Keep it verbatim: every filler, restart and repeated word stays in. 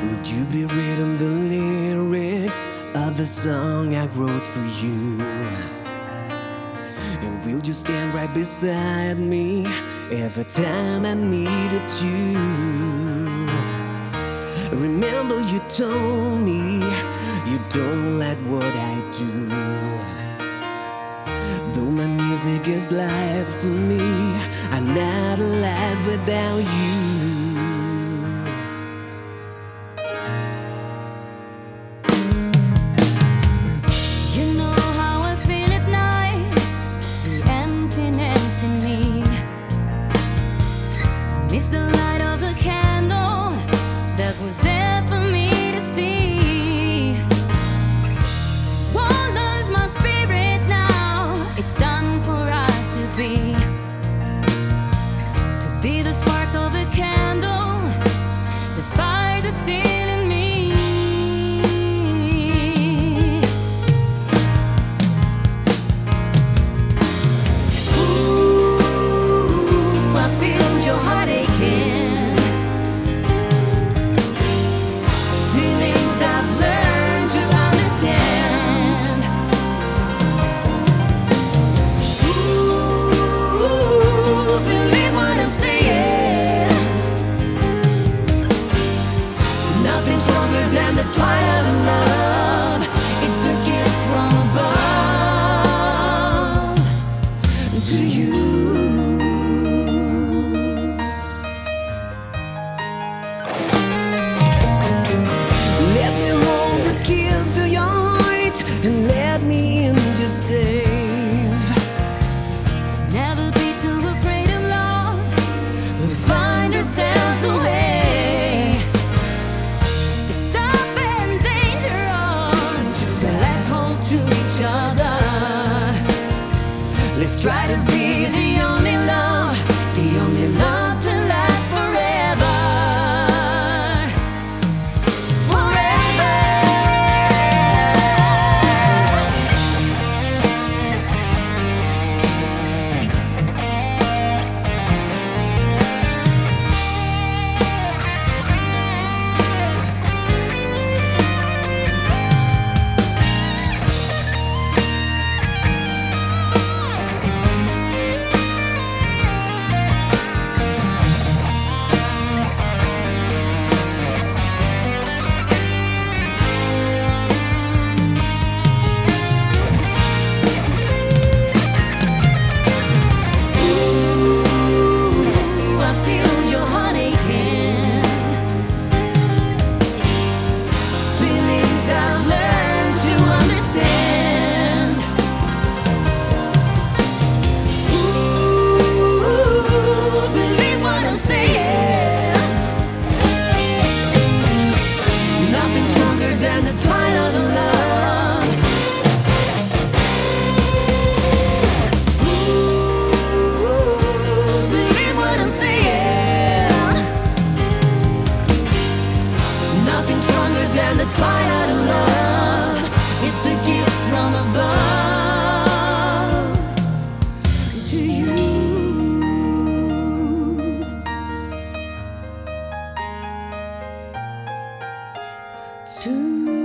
Would you be reading the lyrics of the song I wrote for you? And will you stand right beside me every time I needed you? Remember you told me you don't like what I do. Though my music is life to me, I'm not alive without you. It's the light of the candle that was there for me to see. Won't lose my spirit now. It's time for us to be To be the spark of the candle, the fire that's still in me. Ooh, I feel your heart aching. Feelings I've learned to understand. Ooh, believe what I'm saying. Nothing stronger than the twilight of love. It's a gift from above to you. Let me hold the keys to your heart and let me in to save. Never be too afraid of love. Find yourselves a way. It's tough and dangerous, so let's hold to each other. Let's try to be the only love, the only love to last forever. Forever. Ooh, I feel your heart aching. Feelings I've learned to understand. Ooh, believe what I'm saying. Nothing stronger than the twilight of love. Ooh, believe what I'm saying. Nothing stronger than the twilight of love. It's a gift from above to you. To